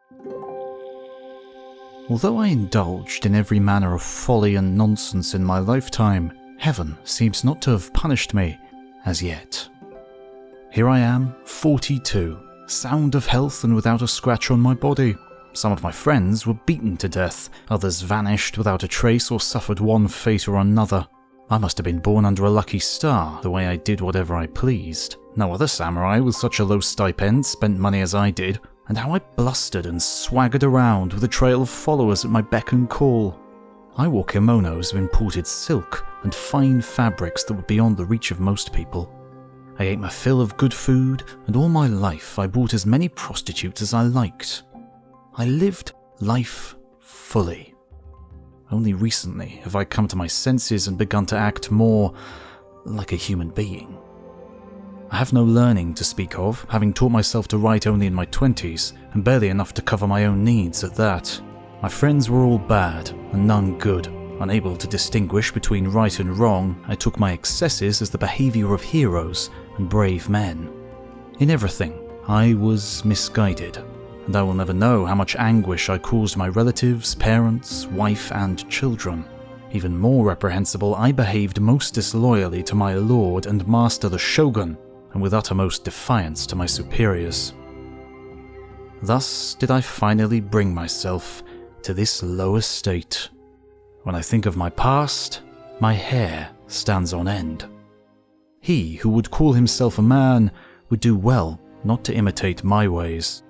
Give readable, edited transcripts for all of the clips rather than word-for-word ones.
Although I indulged in every manner of folly and nonsense in my lifetime, heaven seems not to have punished me as yet. Here I am, 42, sound of health and without a scratch on my body. Some of my friends were beaten to death, others vanished without a trace or suffered one fate or another. I must have been born under a lucky star, the way I did whatever I pleased. No other samurai with such a low stipend spent money as I did, and how I blustered and swaggered around with a trail of followers at my beck and call. I wore kimonos of imported silk and fine fabrics that were beyond the reach of most people. I ate my fill of good food, and all my life I bought as many prostitutes as I liked. I lived life fully. Only recently have I come to my senses and begun to act more like a human being. I have no learning to speak of, having taught myself to write only in my 20s, and barely enough to cover my own needs at that. My friends were all bad, and none good. Unable to distinguish between right and wrong, I took my excesses as the behaviour of heroes and brave men. In everything, I was misguided, and I will never know how much anguish I caused my relatives, parents, wife, and children. Even more reprehensible, I behaved most disloyally to my lord and master the shogun, and with uttermost defiance to my superiors. Thus did I finally bring myself to this low estate. When I think of my past, my hair stands on end. He who would call himself a man would do well not to imitate my ways.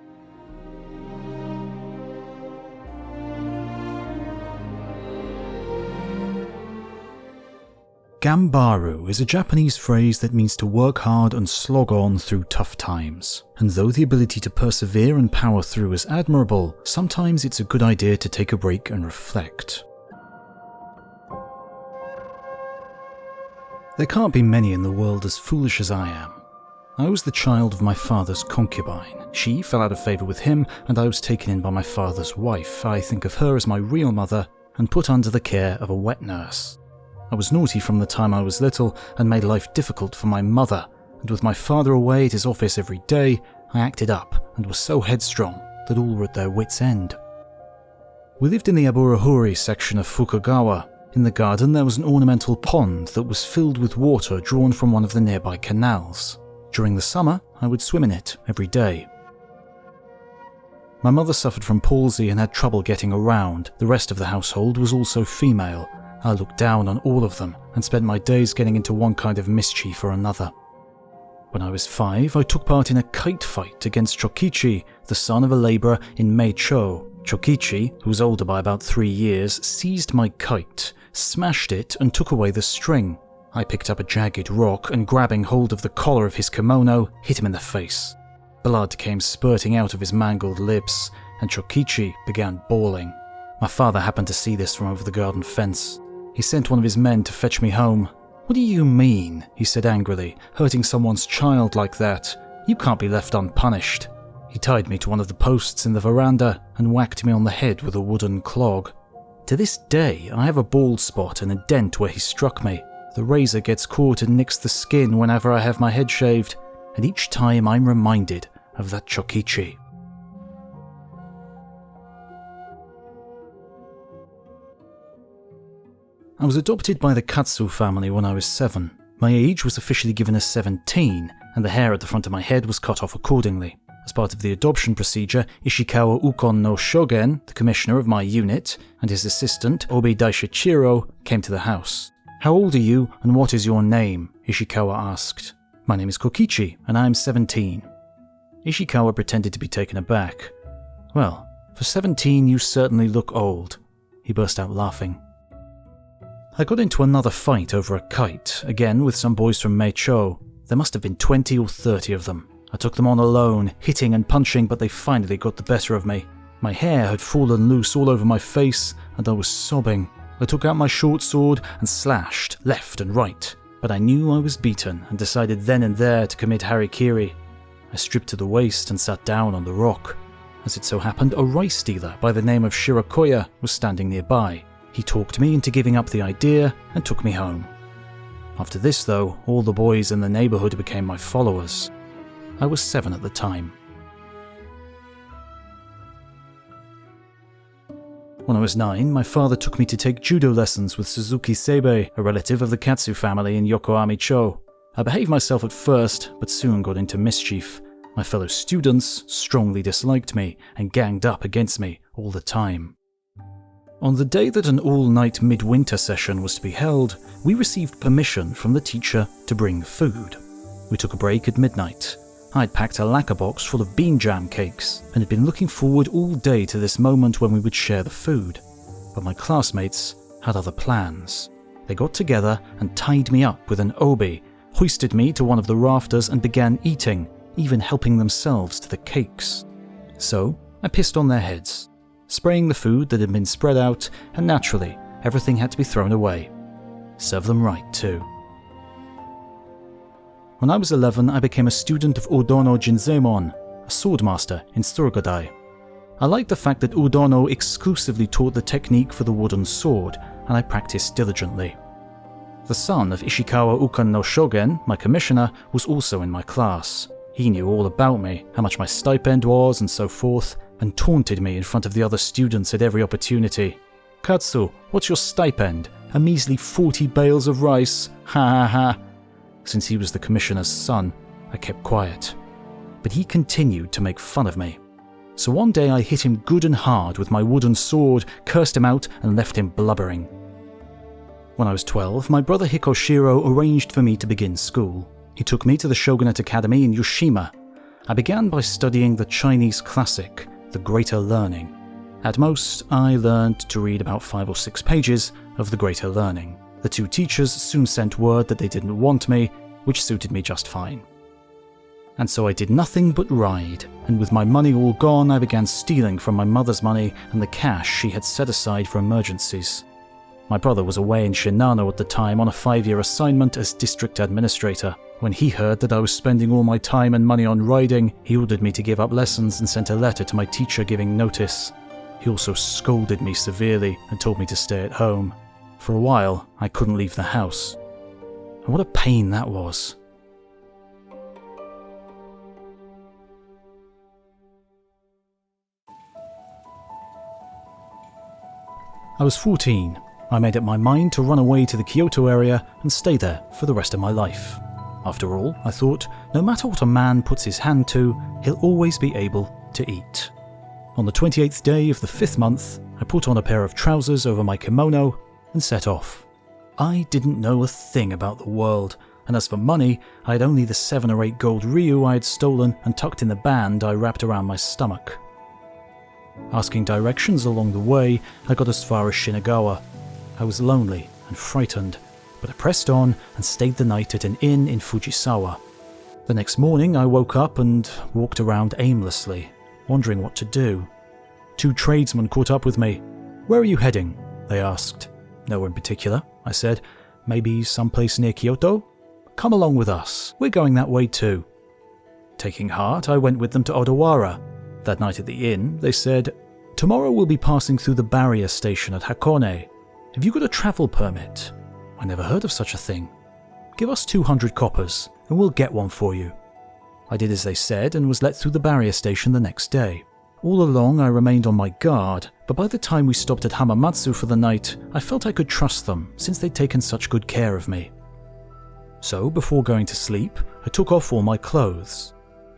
Gambaru is a Japanese phrase that means to work hard and slog on through tough times. And though the ability to persevere and power through is admirable, sometimes it's a good idea to take a break and reflect. There can't be many in the world as foolish as I am. I was the child of my father's concubine. She fell out of favour with him, and I was taken in by my father's wife. I think of her as my real mother, and put under the care of a wet nurse. I was naughty from the time I was little and made life difficult for my mother, and with my father away at his office every day, I acted up and was so headstrong that all were at their wits' end. We lived in the Aburahuri section of Fukagawa. In the garden there was an ornamental pond that was filled with water drawn from one of the nearby canals. During the summer, I would swim in it every day. My mother suffered from palsy and had trouble getting around. The rest of the household was also female. I looked down on all of them and spent my days getting into one kind of mischief or another. When I was 5, I took part in a kite fight against Chokichi, the son of a labourer in Meicho. Chokichi, who was older by about 3 years, seized my kite, smashed it and took away the string. I picked up a jagged rock and, grabbing hold of the collar of his kimono, hit him in the face. Blood came spurting out of his mangled lips, and Chokichi began bawling. My father happened to see this from over the garden fence. He sent one of his men to fetch me home. "What do you mean?" he said angrily, "hurting someone's child like that? You can't be left unpunished." He tied me to one of the posts in the veranda and whacked me on the head with a wooden clog. To this day, I have a bald spot and a dent where he struck me. The razor gets caught and nicks the skin whenever I have my head shaved, and each time I'm reminded of that Chokichi. I was adopted by the Katsu family when I was 7. My age was officially given as 17, and the hair at the front of my head was cut off accordingly. As part of the adoption procedure, Ishikawa Ukon no Shogen, the commissioner of my unit, and his assistant, Obi Daishichiro, came to the house. "How old are you, and what is your name?" Ishikawa asked. "My name is Kokichi, and I am 17. Ishikawa pretended to be taken aback. "Well, for 17 you certainly look old." He burst out laughing. I got into another fight over a kite, again with some boys from Meicho. There must have been 20 or 30 of them. I took them on alone, hitting and punching, but they finally got the better of me. My hair had fallen loose all over my face, and I was sobbing. I took out my short sword and slashed left and right, but I knew I was beaten and decided then and there to commit harikiri. I stripped to the waist and sat down on the rock. As it so happened, a rice dealer by the name of Shirakoya was standing nearby. He talked me into giving up the idea and took me home. After this, though, all the boys in the neighbourhood became my followers. I was 7 at the time. When I was 9, my father took me to take judo lessons with Suzuki Seibei, a relative of the Katsu family in Yokohama-cho. I behaved myself at first, but soon got into mischief. My fellow students strongly disliked me and ganged up against me all the time. On the day that an all-night midwinter session was to be held, we received permission from the teacher to bring food. We took a break at midnight. I'd packed a lacquer box full of bean jam cakes and had been looking forward all day to this moment when we would share the food. But my classmates had other plans. They got together and tied me up with an obi, hoisted me to one of the rafters and began eating, even helping themselves to the cakes. So I pissed on their heads, spraying the food that had been spread out, and naturally, everything had to be thrown away. Serve them right, too. When I was 11, I became a student of Udono Jinzemon, a swordmaster in Surugadai. I liked the fact that Udono exclusively taught the technique for the wooden sword, and I practiced diligently. The son of Ishikawa Ukan no Shogen, my commissioner, was also in my class. He knew all about me, how much my stipend was and so forth, and taunted me in front of the other students at every opportunity. "Katsu, what's your stipend? A measly 40 bales of rice, ha ha ha." Since he was the commissioner's son, I kept quiet. But he continued to make fun of me. So one day I hit him good and hard with my wooden sword, cursed him out, and left him blubbering. When I was 12, my brother Hikoshiro arranged for me to begin school. He took me to the Shogunate Academy in Yoshima. I began by studying the Chinese classic, The Greater Learning. At most, I learned to read about 5 or 6 pages of The Greater Learning. The 2 teachers soon sent word that they didn't want me, which suited me just fine. And so I did nothing but ride, and with my money all gone, I began stealing from my mother's money and the cash she had set aside for emergencies. My brother was away in Shinano at the time on a 5-year assignment as district administrator. When he heard that I was spending all my time and money on riding, he ordered me to give up lessons and sent a letter to my teacher giving notice. He also scolded me severely and told me to stay at home. For a while, I couldn't leave the house. And what a pain that was. I was 14. I made up my mind to run away to the Kyoto area and stay there for the rest of my life. After all, I thought, no matter what a man puts his hand to, he'll always be able to eat. On the 28th day of the 5th month, I put on a pair of trousers over my kimono and set off. I didn't know a thing about the world, and as for money, I had only the 7 or 8 gold ryu I had stolen and tucked in the band I wrapped around my stomach. Asking directions along the way, I got as far as Shinagawa. I was lonely and frightened, but I pressed on and stayed the night at an inn in Fujisawa. The next morning I woke up and walked around aimlessly, wondering what to do. 2 tradesmen caught up with me. "Where are you heading?" they asked. "Nowhere in particular," I said. "Maybe someplace near Kyoto?" "Come along with us. We're going that way too." Taking heart, I went with them to Odawara. That night at the inn, they said, "Tomorrow we'll be passing through the barrier station at Hakone. Have you got a travel permit?" I never heard of such a thing. "Give us 200 coppers, and we'll get one for you." I did as they said and was let through the barrier station the next day. All along I remained on my guard, but by the time we stopped at Hamamatsu for the night, I felt I could trust them since they'd taken such good care of me. So before going to sleep, I took off all my clothes.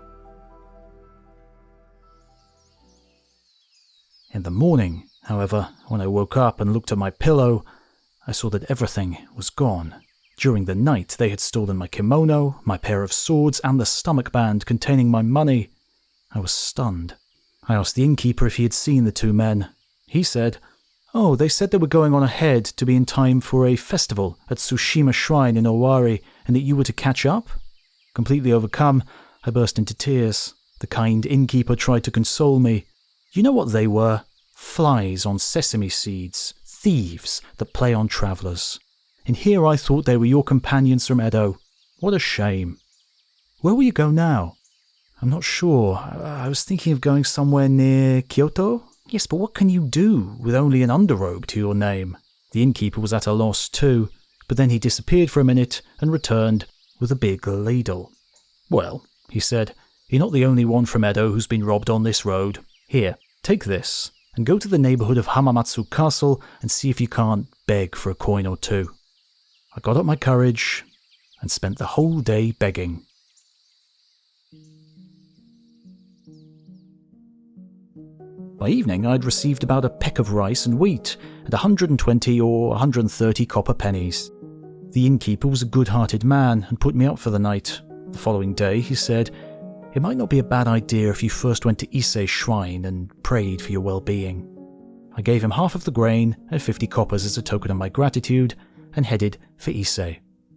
In the morning, however, when I woke up and looked at my pillow, I saw that everything was gone. During the night, they had stolen my kimono, my pair of swords, and the stomach band containing my money. I was stunned. I asked the innkeeper if he had seen the 2 men. He said, "Oh, they said they were going on ahead to be in time for a festival at Tsushima Shrine in Owari, and that you were to catch up?" Completely overcome, I burst into tears. The kind innkeeper tried to console me. You know what they were? Flies on sesame seeds, thieves that play on travellers. And here I thought they were your companions from Edo. What a shame. "Where will you go now?" "I'm not sure. I was thinking of going somewhere near Kyoto." "Yes, but what can you do with only an underrobe to your name?" The innkeeper was at a loss too, but then he disappeared for a minute and returned with a big ladle. "Well," he said, "you're not the only one from Edo who's been robbed on this road. Here, take this." and go to the neighborhood of Hamamatsu Castle and see if you can't beg for a coin or two. I got up my courage and spent the whole day begging. By evening, I'd received about a peck of rice and wheat and 120 or 130 copper pennies. The innkeeper was a good-hearted man and put me up for the night. The following day, he said, "It might not be a bad idea if you first went to Ise Shrine and prayed for your well-being." I gave him half of the grain and 50 coppers as a token of my gratitude and headed for Ise.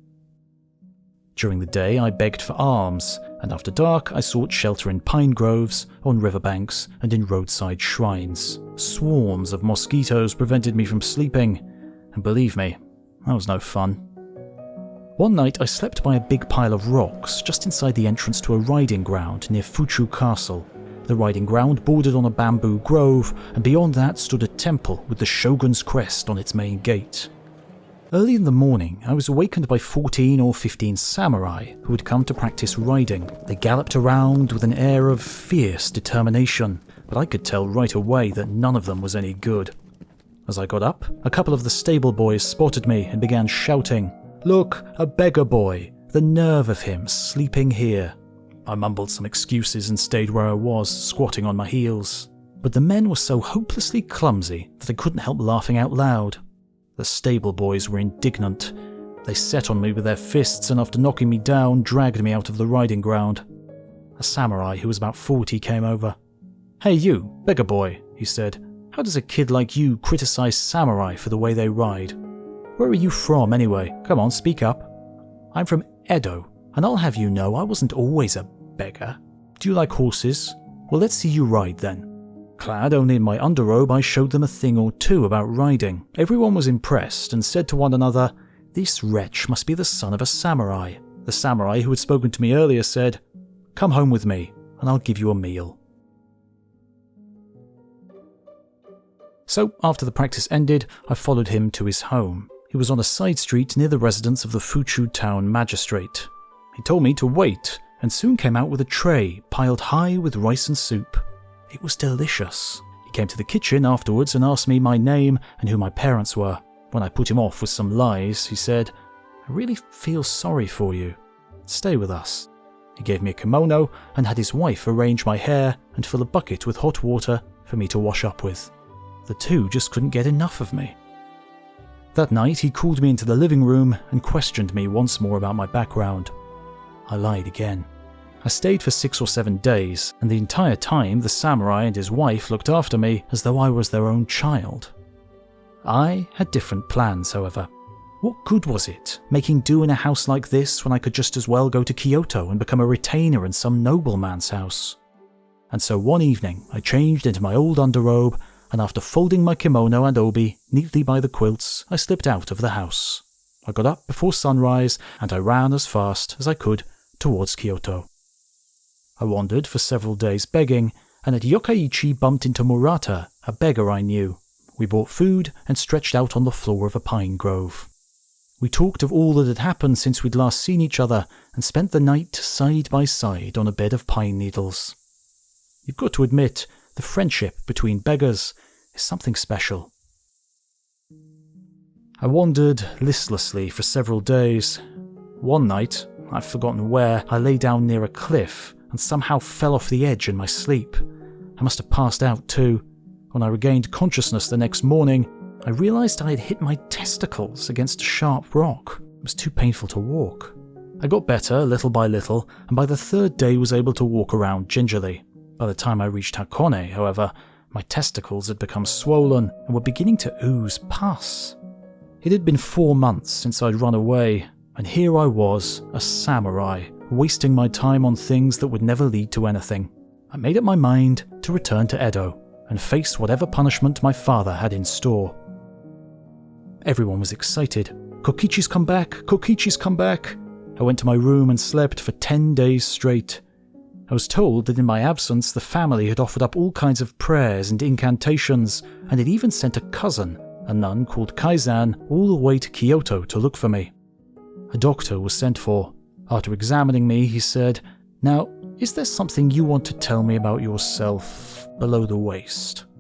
During the day, I begged for alms, and after dark, I sought shelter in pine groves, on riverbanks, and in roadside shrines. Swarms of mosquitoes prevented me from sleeping, and believe me, that was no fun. One night, I slept by a big pile of rocks just inside the entrance to a riding ground near Fuchu Castle. The riding ground bordered on a bamboo grove, and beyond that stood a temple with the shogun's crest on its main gate. Early in the morning, I was awakened by 14 or 15 samurai who had come to practice riding. They galloped around with an air of fierce determination, but I could tell right away that none of them was any good. As I got up, a couple of the stable boys spotted me and began shouting, "Look, a beggar boy! The nerve of him, sleeping here!" I mumbled some excuses and stayed where I was, squatting on my heels. But the men were so hopelessly clumsy that I couldn't help laughing out loud. The stable boys were indignant. They set on me with their fists and after knocking me down, dragged me out of the riding ground. A samurai who was about 40 came over. "Hey you, beggar boy," he said. "How does a kid like you criticize samurai for the way they ride? Where are you from anyway? Come on, speak up." "I'm from Edo, and I'll have you know I wasn't always a beggar. Do you like horses? Well, let's see you ride then." Clad only in my underrobe, I showed them a thing or two about riding. Everyone was impressed and said to one another, "This wretch must be the son of a samurai." The samurai who had spoken to me earlier said, "Come home with me, and I'll give you a meal." So, after the practice ended, I followed him to his home. He was on a side street near the residence of the Fuchu town magistrate. He told me to wait, and soon came out with a tray piled high with rice and soup. It was delicious. He came to the kitchen afterwards and asked me my name and who my parents were. When I put him off with some lies, he said, "I really feel sorry for you. Stay with us." He gave me a kimono and had his wife arrange my hair and fill a bucket with hot water for me to wash up with. The two just couldn't get enough of me. That night, he called me into the living room and questioned me once more about my background. I lied again. I stayed for 6 or 7 days, and the entire time the samurai and his wife looked after me as though I was their own child. I had different plans, however. What good was it, making do in a house like this when I could just as well go to Kyoto and become a retainer in some nobleman's house? And so one evening, I changed into my old underrobe, and after folding my kimono and obi neatly by the quilts, I slipped out of the house. I got up before sunrise, and I ran as fast as I could towards Kyoto. I wandered for several days begging, and at Yokkaichi bumped into Murata, a beggar I knew. We bought food and stretched out on the floor of a pine grove. We talked of all that had happened since we'd last seen each other, and spent the night side by side on a bed of pine needles. You've got to admit, the friendship between beggars is something special. I wandered listlessly for several days. One night, I've forgotten where, I lay down near a cliff and somehow fell off the edge in my sleep. I must have passed out too. When I regained consciousness the next morning, I realized I had hit my testicles against a sharp rock. It was too painful to walk. I got better little by little, and by the 3rd day was able to walk around gingerly. By the time I reached Hakone, however, my testicles had become swollen and were beginning to ooze pus. It had been 4 months since I'd run away, and here I was, a samurai, wasting my time on things that would never lead to anything. I made up my mind to return to Edo and face whatever punishment my father had in store. Everyone was excited. "Kokichi's come back! Kokichi's come back!" I went to my room and slept for 10 days straight. I was told that in my absence the family had offered up all kinds of prayers and incantations, and had even sent a cousin, a nun called Kaizan, all the way to Kyoto to look for me. A doctor was sent for. After examining me, he said, "Now, is there something you want to tell me about yourself below the waist?" I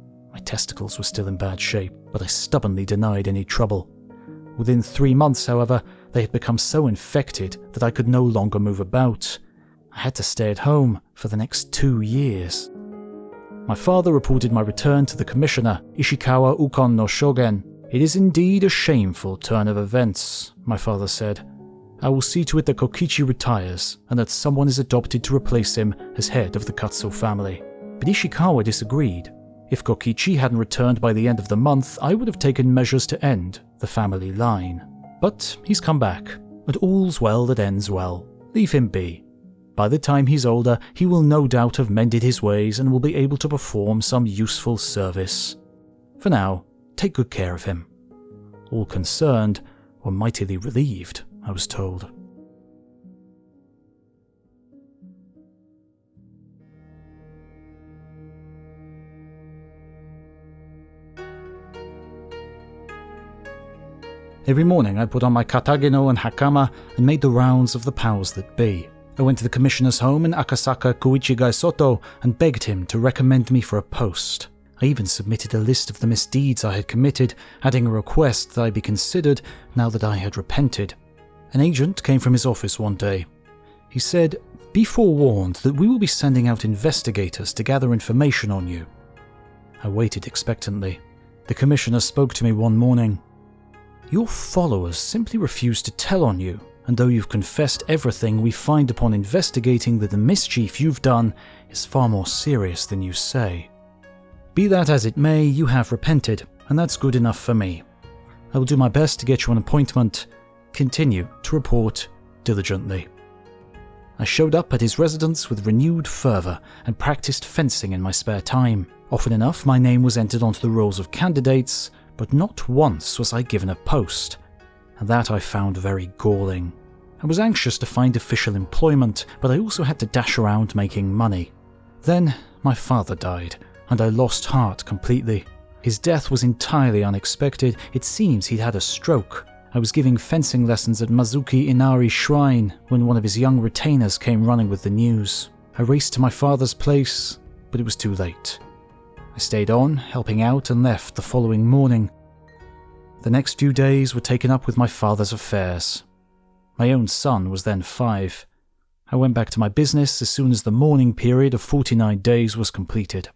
testicles were still in bad shape, but I stubbornly denied any trouble. Within 3 months, however, they had become so infected that I could no longer move about. I had to stay at home for the next 2 years. My father reported my return to the commissioner, Ishikawa Ukon no Shogen. "It is indeed a shameful turn of events," my father said. "I will see to it that Kokichi retires and that someone is adopted to replace him as head of the Katsu family." But Ishikawa disagreed. If Kokichi hadn't returned by the end of the month, I would have taken measures to end the family line. But he's come back, and all's well that ends well. Leave him be. By the time he's older, he will no doubt have mended his ways and will be able to perform some useful service. For now, take good care of him. All concerned were mightily relieved, I was told. Every morning I put on my katageno and hakama and made the rounds of the powers that be. I went to the commissioner's home in Akasaka Koichigai Soto and begged him to recommend me for a post. I even submitted a list of the misdeeds I had committed, adding a request that I be considered now that I had repented. An agent came from his office one day. He said, "Be forewarned that we will be sending out investigators to gather information on you." I waited expectantly. The commissioner spoke to me one morning. "Your followers simply refuse to tell on you, and though you've confessed everything, we find upon investigating that the mischief you've done is far more serious than you say. Be that as it may, you have repented, and that's good enough for me. I will do my best to get you an appointment. Continue to report diligently." I showed up at his residence with renewed fervour and practiced fencing in my spare time. Often enough, my name was entered onto the rolls of candidates, but not once was I given a post, and that I found very galling. I was anxious to find official employment, but I also had to dash around making money. Then my father died, and I lost heart completely. His death was entirely unexpected. It seems he'd had a stroke. I was giving fencing lessons at Mazuki Inari Shrine when one of his young retainers came running with the news. I raced to my father's place, but it was too late. I stayed on, helping out, and left the following morning. The next few days were taken up with my father's affairs. My own son was then 5. I went back to my business as soon as the mourning period of 49 days was completed.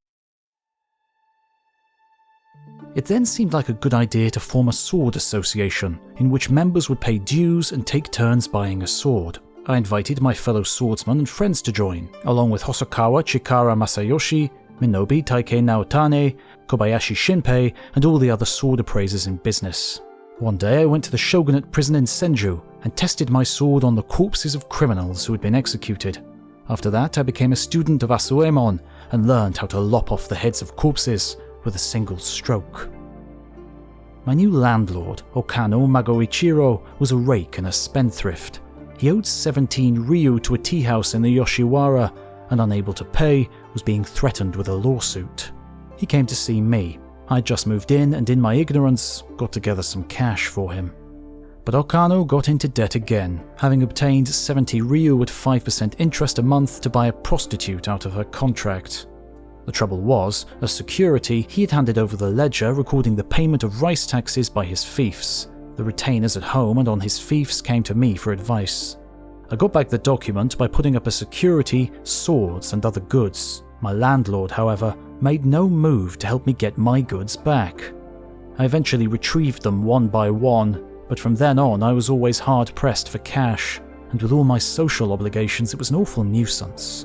It then seemed like a good idea to form a sword association, in which members would pay dues and take turns buying a sword. I invited my fellow swordsmen and friends to join, along with Hosokawa Chikara Masayoshi, Minobi Taikei Naotane, Kobayashi Shinpei, and all the other sword appraisers in business. One day I went to the shogunate prison in Senju and tested my sword on the corpses of criminals who had been executed. After that I became a student of Asuemon and learned how to lop off the heads of corpses with a single stroke. My new landlord, Okano Magoichiro, was a rake and a spendthrift. He owed 17 ryu to a tea house in the Yoshiwara, and unable to pay, was being threatened with a lawsuit. He came to see me. I'd just moved in and in my ignorance got together some cash for him. But Okano got into debt again, having obtained 70 ryu at 5% interest a month to buy a prostitute out of her contract. The trouble was, as security, he had handed over the ledger recording the payment of rice taxes by his fiefs. The retainers at home and on his fiefs came to me for advice. I got back the document by putting up as security swords and other goods. My landlord, however, made no move to help me get my goods back. I eventually retrieved them one by one, but from then on I was always hard-pressed for cash, and with all my social obligations it was an awful nuisance.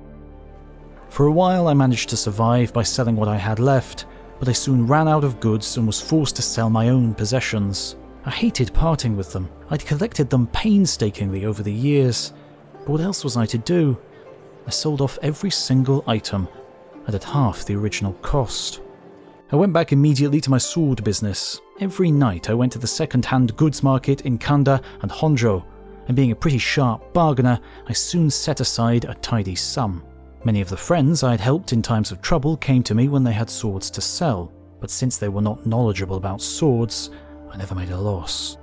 For a while I managed to survive by selling what I had left, but I soon ran out of goods and was forced to sell my own possessions. I hated parting with them. I'd collected them painstakingly over the years, but what else was I to do? I sold off every single item, and at half the original cost. I went back immediately to my sword business. Every night I went to the second-hand goods market in Kanda and Honjo, and being a pretty sharp bargainer, I soon set aside a tidy sum. Many of the friends I had helped in times of trouble came to me when they had swords to sell, but since they were not knowledgeable about swords, I never made a loss.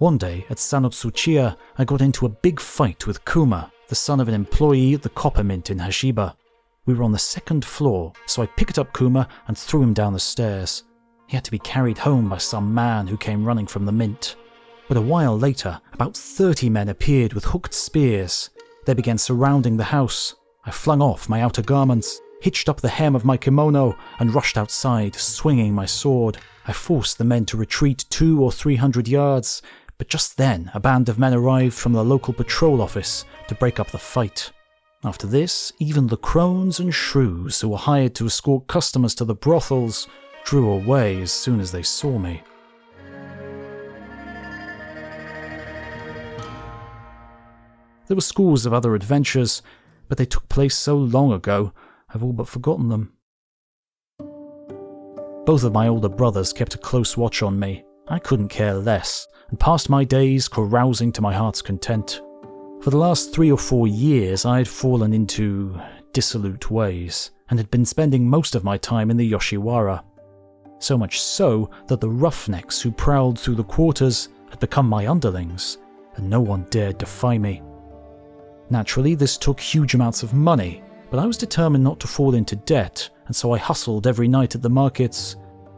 One day at Sanotsuchiya, I got into a big fight with Kuma, the son of an employee at the copper mint in Hashiba. We were on the second floor, so I picked up Kuma and threw him down the stairs. He had to be carried home by some man who came running from the mint. But a while later, about 30 men appeared with hooked spears. They began surrounding the house. I flung off my outer garments, hitched up the hem of my kimono, and rushed outside, swinging my sword. I forced the men to retreat 200 or 300 yards, but just then a band of men arrived from the local patrol office to break up the fight. After this, even the crones and shrews who were hired to escort customers to the brothels drew away as soon as they saw me. There were scores of other adventures, but they took place so long ago, I've all but forgotten them. Both of my older brothers kept a close watch on me. I couldn't care less, and passed my days carousing to my heart's content. For the last 3 or 4 years, I had fallen into dissolute ways, and had been spending most of my time in the Yoshiwara. So much so that the roughnecks who prowled through the quarters had become my underlings, and no one dared defy me. Naturally, this took huge amounts of money, but I was determined not to fall into debt, and so I hustled every night at the markets.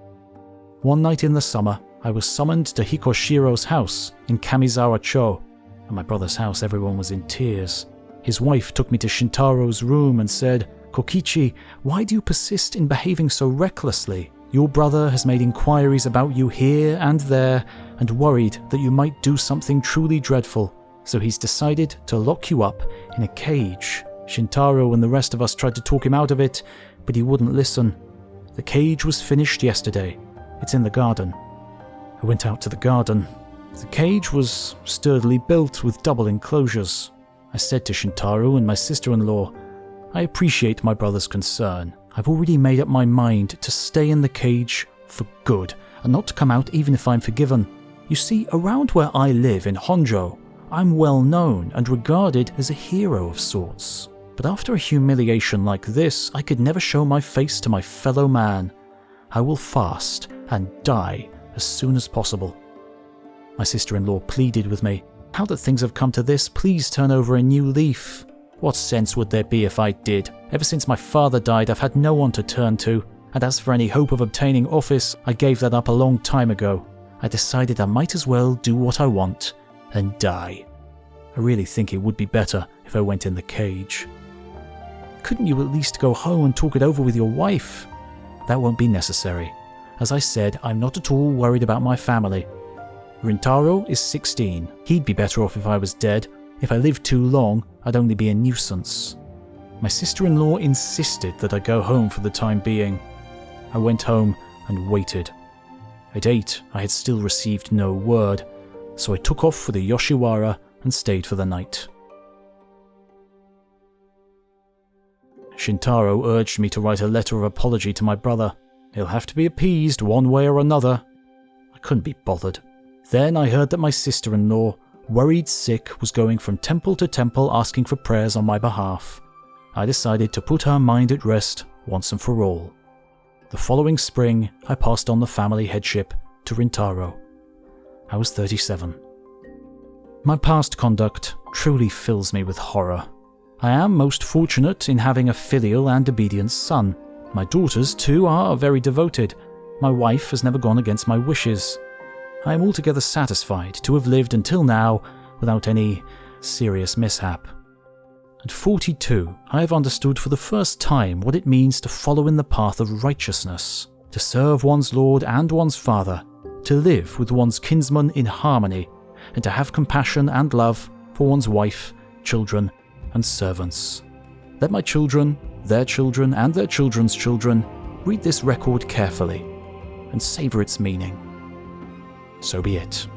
One night in the summer, I was summoned to Hikoshiro's house in Kamizawa-cho. At my brother's house, everyone was in tears. His wife took me to Shintaro's room and said, "Kokichi, why do you persist in behaving so recklessly? Your brother has made inquiries about you here and there, and worried that you might do something truly dreadful. So he's decided to lock you up in a cage." Shintaro and the rest of us tried to talk him out of it, but he wouldn't listen. The cage was finished yesterday. It's in the garden. I went out to the garden. The cage was sturdily built with double enclosures. I said to Shintaro and my sister-in-law, "I appreciate my brother's concern. I've already made up my mind to stay in the cage for good, and not to come out even if I'm forgiven. You see, around where I live in Honjo, I'm well known and regarded as a hero of sorts. But after a humiliation like this, I could never show my face to my fellow man. I will fast and die as soon as possible." My sister-in-law pleaded with me, "Now that things have come to this, please turn over a new leaf." What sense would there be if I did? Ever since my father died, I've had no one to turn to, and as for any hope of obtaining office, I gave that up a long time ago. I decided I might as well do what I want and die. I really think it would be better if I went in the cage. "Couldn't you at least go home and talk it over with your wife?" "That won't be necessary. As I said, I'm not at all worried about my family. Rintaro is 16. He'd be better off if I was dead. If I lived too long, I'd only be a nuisance." My sister-in-law insisted that I go home for the time being. I went home and waited. At 8, I had still received no word, so I took off for the Yoshiwara and stayed for the night. Shintaro urged me to write a letter of apology to my brother. He'll have to be appeased one way or another. I couldn't be bothered. Then I heard that my sister-in-law, worried sick, was going from temple to temple asking for prayers on my behalf. I decided to put her mind at rest once and for all. The following spring, I passed on the family headship to Rintaro. I was 37. My past conduct truly fills me with horror. I am most fortunate in having a filial and obedient son. My daughters, too, are very devoted. My wife has never gone against my wishes. I am altogether satisfied to have lived until now without any serious mishap. At 42, I have understood for the first time what it means to follow in the path of righteousness, to serve one's Lord and one's Father, to live with one's kinsmen in harmony, and to have compassion and love for one's wife, children, and servants. Let my children, their children, and their children's children read this record carefully and savor its meaning. So be it.